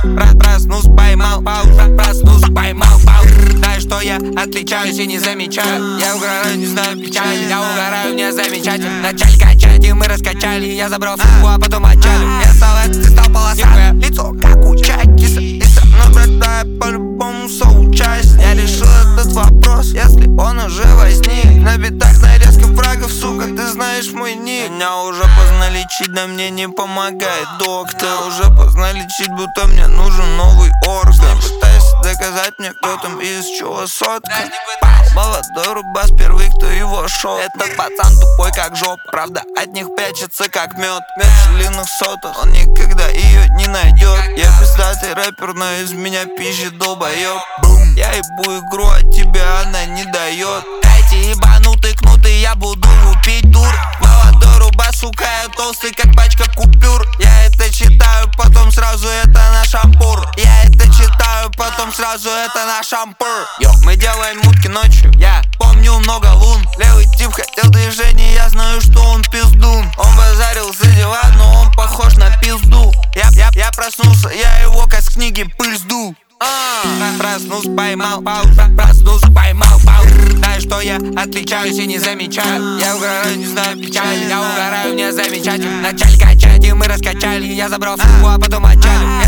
Проснулся, поймал паузу, проснулся, поймал паузу. Знаешь, что я отличаюсь и не замечаю. Я угораю, не знаю печали. Я угораю, не замечательно. Начали качать, и мы раскачали. Я забрал сумку, а потом отчалил. Я стал ты стал полосатым. Лицо как у чайки. Но брата по-любому соучастник. Я решил этот вопрос, если он уже возник. На битах, на резких врагов, сука, ты знаешь мой ник. Меня уже поздно лечить, да мне не помогает доктор. Уже поздно лечить, будто мне нужен новый орган. Пытайся доказать мне, кто там и из чего сотка. Молодой рубас, первый, кто его шел. Этот пацан тупой как жопа, правда от них прячется как мед. Длинных соток, он никогда ее не найдет. Я пиздатый рэпер, но из меня пищит долбоёб. Я ебу игру, а тебя она не дает. Эти ебанутые кнуты, я буду лупить дур. Молодой рубас, сука, я толстый как пачка купюр. Я это читаю, потом сразу это наш шампур. Я это читаю, потом сразу это наш шампур. Мы делаем мутки ночью, я помню много лун. Левый тип хотел движения, я знаю, что он пиздун. Он базарил за дела, но он похож на пизду. Я проснулся, я его как с книги пыль сдул. Проснулся, поймал паузу, проснулся, поймал паузу. Знаешь, что я отличаюсь и не замечаю. Я угораю, не знаю печали. Я угораю, не замечательно. Начали качать, и мы раскачали. Я забрал сумку, а потом отчалил.